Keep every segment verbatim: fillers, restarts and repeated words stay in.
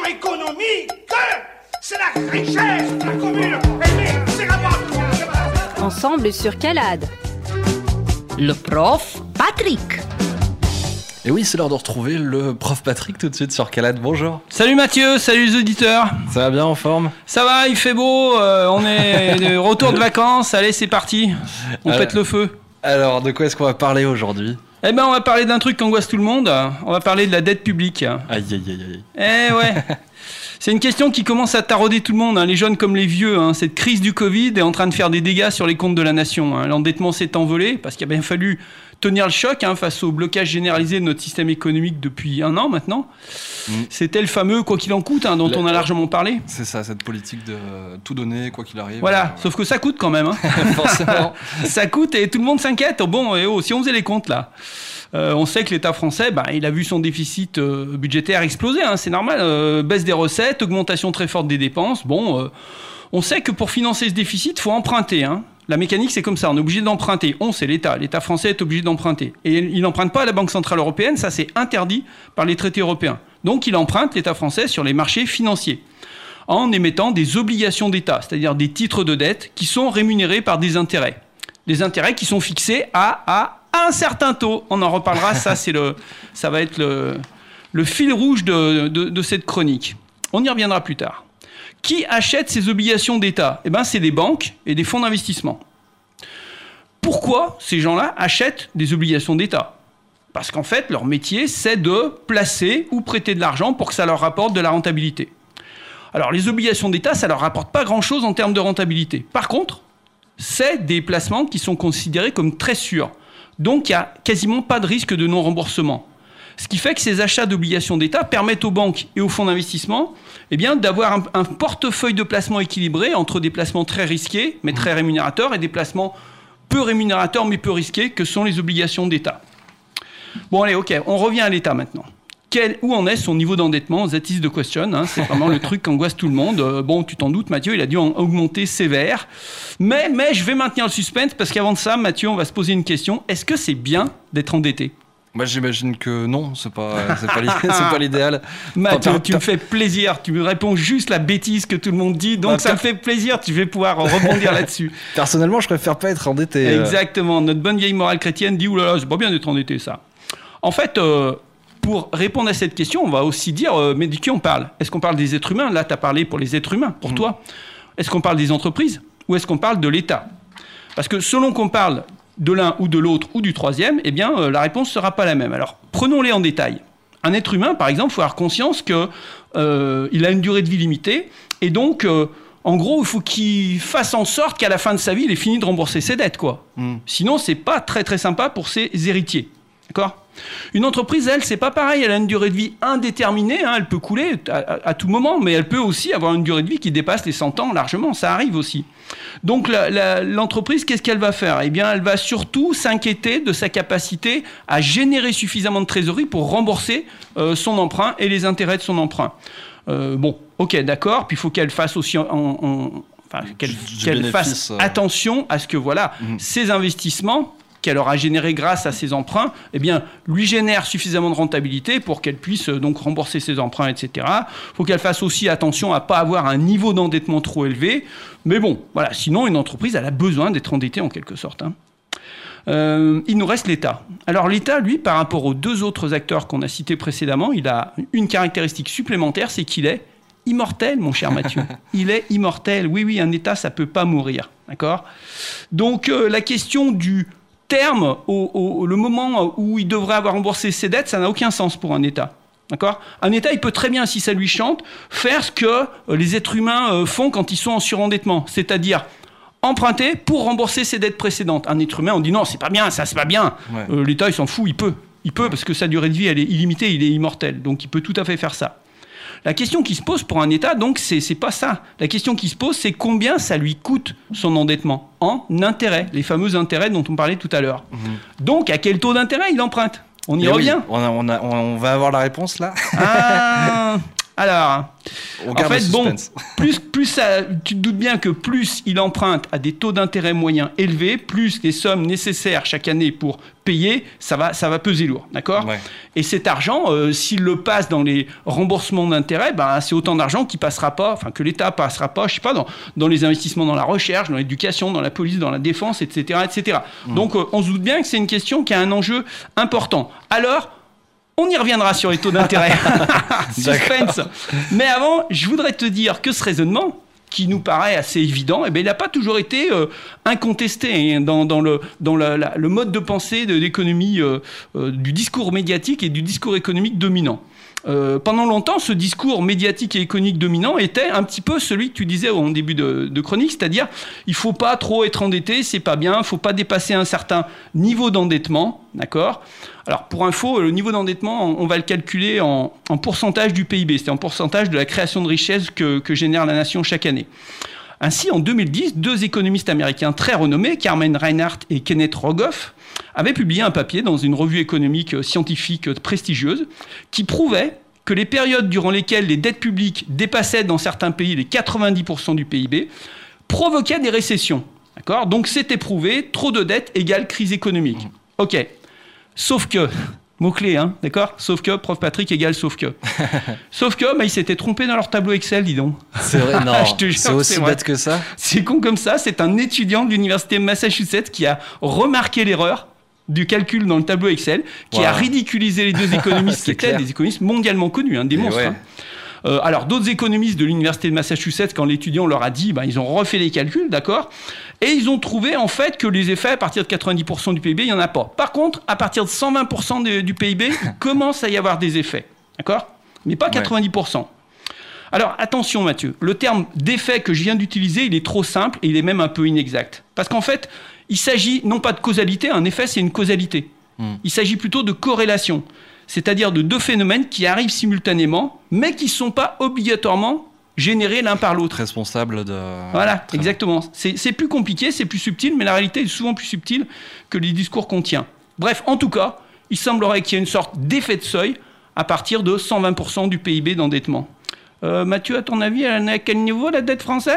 économique, c'est la richesse de la commune. Et c'est la banque. Ensemble sur Calade. Le prof Patrick. Et oui, c'est l'heure de retrouver le prof Patrick tout de suite sur Calade. Bonjour. Salut Mathieu, salut les auditeurs. Ça va bien, en forme? Ça va, il fait beau, euh, on est de retour de vacances, allez c'est parti, on alors, pète le feu. Alors, de quoi est-ce qu'on va parler aujourd'hui? Eh ben on va parler d'un truc qui angoisse tout le monde, on va parler de la dette publique. Aïe aïe aïe aïe. Eh ouais. C'est une question qui commence à tarauder tout le monde, hein, les jeunes comme les vieux. Hein. Cette crise du Covid est en train de faire des dégâts sur les comptes de la nation. Hein. L'endettement s'est envolé parce qu'il a bien fallu tenir le choc hein, face au blocage généralisé de notre système économique depuis un an maintenant. Mmh. C'était le fameux « quoi qu'il en coûte hein, » dont le... on a largement parlé. C'est ça, cette politique de tout donner, quoi qu'il arrive. Voilà, euh... sauf que ça coûte quand même. Hein. Forcément. Ça coûte et tout le monde s'inquiète. Bon, et oh, si on faisait les comptes là... Euh, on sait que l'État français, bah, il a vu son déficit euh, budgétaire exploser, hein, c'est normal. Euh, baisse des recettes, augmentation très forte des dépenses. Bon, euh, on sait que pour financer ce déficit, il faut emprunter. Hein. La mécanique, c'est comme ça, on est obligé d'emprunter. On, c'est l'État. L'État français est obligé d'emprunter. Et il n'emprunte pas à la Banque Centrale Européenne, ça c'est interdit par les traités européens. Donc il emprunte, l'État français, sur les marchés financiers, en émettant des obligations d'État, c'est-à-dire des titres de dette qui sont rémunérés par des intérêts. Des intérêts qui sont fixés à... à un certain taux, on en reparlera, ça, c'est le, ça va être le, le fil rouge de, de, de cette chronique. On y reviendra plus tard. Qui achète ces obligations d'État ? Eh ben, c'est des banques et des fonds d'investissement. Pourquoi ces gens-là achètent des obligations d'État ? Parce qu'en fait, leur métier, c'est de placer ou prêter de l'argent pour que ça leur rapporte de la rentabilité. Alors, les obligations d'État, ça leur rapporte pas grand-chose en termes de rentabilité. Par contre, c'est des placements qui sont considérés comme très sûrs. Donc, il n'y a quasiment pas de risque de non-remboursement. Ce qui fait que ces achats d'obligations d'État permettent aux banques et aux fonds d'investissement eh bien, d'avoir un, un portefeuille de placements équilibré entre des placements très risqués, mais très rémunérateurs, et des placements peu rémunérateurs, mais peu risqués, que sont les obligations d'État. Bon, allez, OK, on revient à l'État maintenant. Quel, où en est son niveau d'endettement? That is the question. Hein, c'est vraiment le truc qui angoisse tout le monde. Euh, bon, tu t'en doutes, Mathieu, il a dû en augmenter sévère. Mais, mais je vais maintenir le suspense parce qu'avant de ça, Mathieu, on va se poser une question. Est-ce que c'est bien d'être endetté? Moi, j'imagine que non, c'est pas, c'est pas, c'est pas l'idéal. Mathieu, tu me fais plaisir. Tu me réponds juste la bêtise que tout le monde dit. Donc, bah, ça me fait plaisir. Tu vas pouvoir rebondir là-dessus. Personnellement, je préfère pas être endetté. Exactement. Notre bonne vieille morale chrétienne dit « Ouh là là, c'est pas bien d'être endetté, ça. » En fait... Euh, Pour répondre à cette question, on va aussi dire, euh, mais de qui on parle? Est-ce qu'on parle des êtres humains? Là, tu as parlé pour les êtres humains, pour mmh. toi. Est-ce qu'on parle des entreprises? Ou est-ce qu'on parle de l'État? Parce que selon qu'on parle de l'un ou de l'autre ou du troisième, eh bien, euh, la réponse ne sera pas la même. Alors, prenons-les en détail. Un être humain, par exemple, il faut avoir conscience qu'il euh, a une durée de vie limitée. Et donc, euh, en gros, il faut qu'il fasse en sorte qu'à la fin de sa vie, il ait fini de rembourser ses dettes, quoi. Mmh. Sinon, ce n'est pas très, très sympa pour ses héritiers. D'accord ? Une entreprise, elle, c'est pas pareil. Elle a une durée de vie indéterminée. Hein, elle peut couler à, à, à tout moment, mais elle peut aussi avoir une durée de vie qui dépasse les cent ans largement. Ça arrive aussi. Donc, la, la, l'entreprise, qu'est-ce qu'elle va faire ? Eh bien, elle va surtout s'inquiéter de sa capacité à générer suffisamment de trésorerie pour rembourser euh, son emprunt et les intérêts de son emprunt. Euh, bon, ok, d'accord. Puis, il faut qu'elle fasse aussi... En, en, enfin, qu'elle, qu'elle fasse euh... attention à ce que, voilà, mmh. ces investissements... qu'elle aura généré grâce à ses emprunts, eh bien, lui génère suffisamment de rentabilité pour qu'elle puisse euh, donc rembourser ses emprunts, et cetera. Il faut qu'elle fasse aussi attention à ne pas avoir un niveau d'endettement trop élevé. Mais bon, voilà, sinon, une entreprise, elle a besoin d'être endettée en quelque sorte. Hein. Euh, il nous reste l'État. Alors l'État, lui, par rapport aux deux autres acteurs qu'on a cités précédemment, il a une caractéristique supplémentaire, c'est qu'il est immortel, mon cher Mathieu. Il est immortel. Oui, oui, un État, ça ne peut pas mourir. D'accord ? Donc, euh, la question du terme, au, au, le moment où il devrait avoir remboursé ses dettes, ça n'a aucun sens pour un État. D'accord ? Un État, il peut très bien, si ça lui chante, faire ce que les êtres humains font quand ils sont en surendettement, c'est-à-dire emprunter pour rembourser ses dettes précédentes. Un être humain, on dit non, c'est pas bien, ça c'est pas bien. Ouais. Euh, L'État, il s'en fout, il peut. Il peut parce que sa durée de vie, elle est illimitée, il est immortel. Donc il peut tout à fait faire ça. La question qui se pose pour un État, donc, c'est, c'est pas ça. La question qui se pose, c'est combien ça lui coûte son endettement en intérêts, les fameux intérêts dont on parlait tout à l'heure. Mmh. Donc, à quel taux d'intérêt il emprunte ? On y Et revient. Oui, on, a, on, a, on va avoir la réponse là. Ah, alors, On En garde fait, le bon, suspense. plus, plus ça, tu te doutes bien que plus il emprunte à des taux d'intérêt moyens élevés, plus les sommes nécessaires chaque année pour payer, ça va, ça va peser lourd, d'accord ? Ouais. Et cet argent, euh, s'il le passe dans les remboursements d'intérêts, ben, c'est autant d'argent qui passera pas, enfin que l'État passera pas, je sais pas, dans, dans les investissements dans la recherche, dans l'éducation, dans la police, dans la défense, et cetera, et cetera. Mmh. Donc, euh, on se doute bien que c'est une question qui a un enjeu important. Alors, on y reviendra sur les taux d'intérêt. Suspense. Mais avant, je voudrais te dire que ce raisonnement, qui nous paraît assez évident, eh bien, il n'a pas toujours été euh, incontesté hein, dans, dans, le, dans la, la, le mode de pensée de l'économie, euh, euh, du discours médiatique et du discours économique dominant. Euh, pendant longtemps, ce discours médiatique et économique dominant était un petit peu celui que tu disais au début de, de chronique, c'est-à-dire il ne faut pas trop être endetté, c'est pas bien, il ne faut pas dépasser un certain niveau d'endettement, d'accord ? Alors pour info, le niveau d'endettement, on va le calculer en, en pourcentage du P I B, c'est en pourcentage de la création de richesse que, que génère la nation chaque année. Ainsi, en deux mille dix, deux économistes américains très renommés, Carmen Reinhart et Kenneth Rogoff, avaient publié un papier dans une revue économique scientifique prestigieuse qui prouvait que les périodes durant lesquelles les dettes publiques dépassaient dans certains pays les quatre-vingt-dix pour cent du P I B provoquaient des récessions. D'accord ? Donc c'était prouvé, trop de dettes égale crise économique. Ok. Sauf que, mot-clé, hein, d'accord ? Sauf que, prof Patrick égale sauf que. Sauf que, bah, ils s'étaient trompés dans leur tableau Excel, dis donc. C'est vrai, non, Je te jure, c'est aussi c'est vrai. bête que ça. C'est con comme ça, c'est un étudiant de l'université Massachusetts qui a remarqué l'erreur du calcul dans le tableau Excel, qui Wow. a ridiculisé les deux économistes qui C'est étaient clair. des économistes mondialement connus, hein, des Et monstres. ouais. hein. Euh, alors, d'autres économistes de l'université de Massachusetts, quand l'étudiant leur a dit, ben, ils ont refait les calculs, d'accord ? Et ils ont trouvé, en fait, que les effets, à partir de quatre-vingt-dix pour cent du P I B, il n'y en a pas. Par contre, à partir de cent vingt pour cent de- du P I B, il commence à y avoir des effets, d'accord ? Mais pas quatre-vingt-dix pour cent. Alors, attention, Mathieu, le terme d'effet que je viens d'utiliser, il est trop simple et il est même un peu inexact. Parce qu'en fait, il s'agit non pas de causalité, un effet, c'est une causalité. Mm. Il s'agit plutôt de corrélation. C'est-à-dire de deux phénomènes qui arrivent simultanément, mais qui ne sont pas obligatoirement générés l'un par l'autre. Responsable de... Voilà, Très exactement. C'est, c'est plus compliqué, c'est plus subtil, mais la réalité est souvent plus subtile que les discours qu'on tient. Bref, en tout cas, il semblerait qu'il y ait une sorte d'effet de seuil à partir de cent vingt pour cent du P I B d'endettement. Euh, Mathieu, à ton avis, elle en est à quel niveau, la dette française ?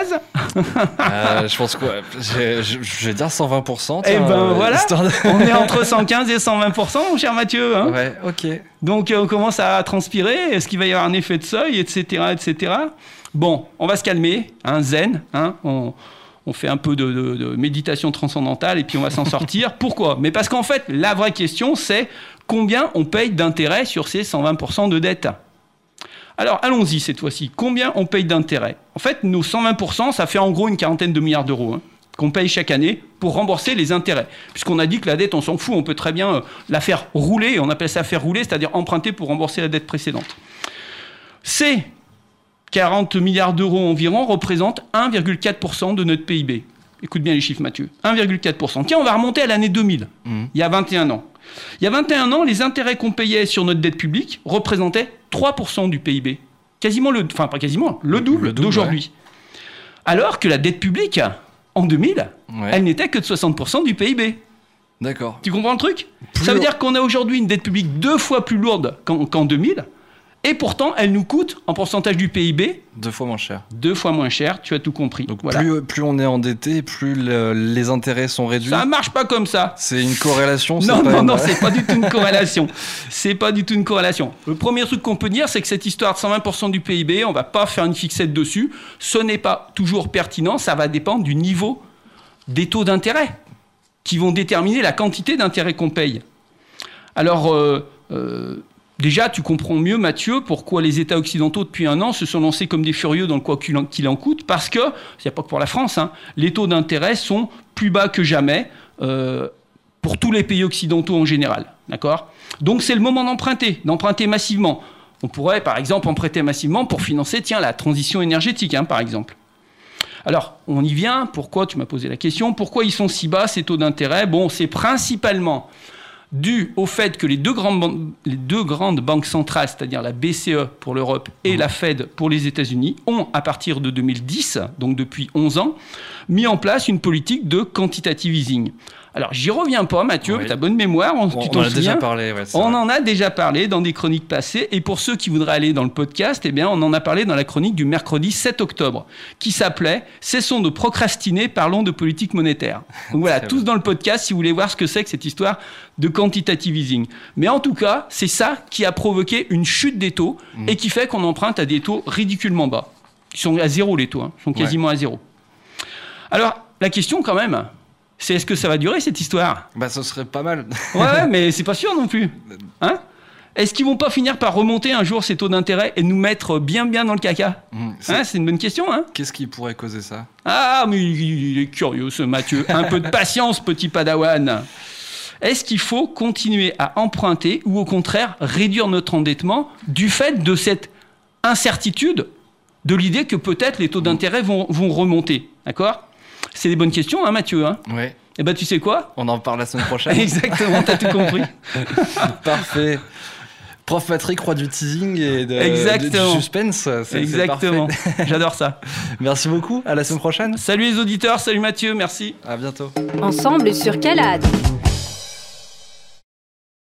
Euh, je pense que ouais, je, je, je vais dire cent vingt pour cent. Eh tiens, ben euh, voilà, histoire de- on est entre cent quinze et cent vingt pour cent, mon cher Mathieu. Hein. Ouais, ok. Donc euh, on commence à transpirer, est-ce qu'il va y avoir un effet de seuil, et cetera, et cetera. Bon, on va se calmer, hein, zen, hein, on, on fait un peu de, de, de méditation transcendantale et puis on va s'en sortir. Pourquoi ? Mais parce qu'en fait, la vraie question, c'est combien on paye d'intérêt sur ces cent vingt pour cent de dette ? Alors, allons-y cette fois-ci. Combien on paye d'intérêt ? En fait, nos cent vingt pour cent, ça fait en gros une quarantaine de milliards d'euros hein, qu'on paye chaque année pour rembourser les intérêts. Puisqu'on a dit que la dette, on s'en fout, on peut très bien euh, la faire rouler, on appelle ça faire rouler, c'est-à-dire emprunter pour rembourser la dette précédente. Ces quarante milliards d'euros environ représentent un virgule quatre pour cent de notre P I B. Écoute bien les chiffres, Mathieu. un virgule quatre pour cent. Tiens, on va remonter à l'année deux mille, mmh. il y a vingt et un ans. Il y a vingt et un ans, les intérêts qu'on payait sur notre dette publique représentaient trois pour cent du P I B. Quasiment le, enfin pas quasiment, le double, le double d'aujourd'hui. Ouais. Alors que la dette publique, en deux mille, ouais. elle n'était que de soixante pour cent du P I B. D'accord. Tu comprends le truc ? Plus Ça veut lourd. dire qu'on a aujourd'hui une dette publique deux fois plus lourde qu'en, qu'en deux mille, et pourtant elle nous coûte, en pourcentage du P I B, deux fois moins cher. Deux fois moins cher, tu as tout compris. Donc voilà. plus, plus on est endetté, plus le, les intérêts sont réduits. Ça marche pas comme ça. C'est une corrélation. C'est non, pas non, une... non, c'est pas du tout une corrélation. C'est pas du tout une corrélation. Le premier truc qu'on peut dire, c'est que cette histoire de cent vingt pour cent du P I B, on va pas faire une fixette dessus. Ce n'est pas toujours pertinent. Ça va dépendre du niveau des taux d'intérêt qui vont déterminer la quantité d'intérêt qu'on paye. Alors, euh, euh, déjà, tu comprends mieux, Mathieu, pourquoi les États occidentaux, depuis un an, se sont lancés comme des furieux dans le quoi qu'il en, qu'il en coûte, parce que, c'est pas que pour la France, hein, les taux d'intérêt sont plus bas que jamais euh, pour tous les pays occidentaux en général. D'accord ? Donc, c'est le moment d'emprunter, d'emprunter massivement. On pourrait, par exemple, emprunter massivement pour financer, tiens, la transition énergétique, hein, par exemple. Alors, on y vient. Pourquoi ? Tu m'as posé la question. Pourquoi ils sont si bas, ces taux d'intérêt ? Bon, c'est principalement dû au fait que les deux grandes, les deux grandes banques centrales, c'est-à-dire la B C E pour l'Europe et mmh. la Fed pour les États-Unis, ont, à partir de deux mille dix, donc depuis onze ans, mis en place une politique de quantitative easing. Alors, j'y reviens pas, Mathieu, Oui. t'as bonne mémoire, on, On, tu on t'en en a souviens déjà parlé. Ouais, c'est On vrai. en a déjà parlé dans des chroniques passées. Et pour ceux qui voudraient aller dans le podcast, eh bien, on en a parlé dans la chronique du mercredi sept octobre, qui s'appelait « Cessons de procrastiner, parlons de politique monétaire ». Donc voilà, Très tous bien. dans le podcast, si vous voulez voir ce que c'est que cette histoire de quantitative easing. Mais en tout cas, c'est ça qui a provoqué une chute des taux Mmh. et qui fait qu'on emprunte à des taux ridiculement bas. Ils sont à zéro, les taux. Hein. Ils sont quasiment à zéro. Alors, la question quand même, c'est est-ce que ça va durer cette histoire ? Bah, ce serait pas mal. Ouais, ouais, mais c'est pas sûr non plus. Hein ? Est-ce qu'ils vont pas finir par remonter un jour ces taux d'intérêt et nous mettre bien bien dans le caca ? Mmh, c'est- Hein, c'est une bonne question, hein ? Qu'est-ce qui pourrait causer ça? Ah, mais il il est curieux ce Mathieu. Un peu de patience, petit padawan. Est-ce qu'il faut continuer à emprunter ou au contraire réduire notre endettement du fait de cette incertitude, de l'idée que peut-être les taux d'intérêt vont, vont remonter ? D'accord ? C'est des bonnes questions, hein, Mathieu, hein ? Ouais. Eh ben, tu sais quoi ? On en parle la semaine prochaine. Exactement, t'as tout compris. Parfait. Prof Patrick, roi du teasing et de, Exactement. du suspense. c'est- c'est Exactement. parfait. J'adore ça. Merci beaucoup. À la semaine prochaine. Salut les auditeurs, salut Mathieu, merci. À bientôt. Ensemble sur Calade.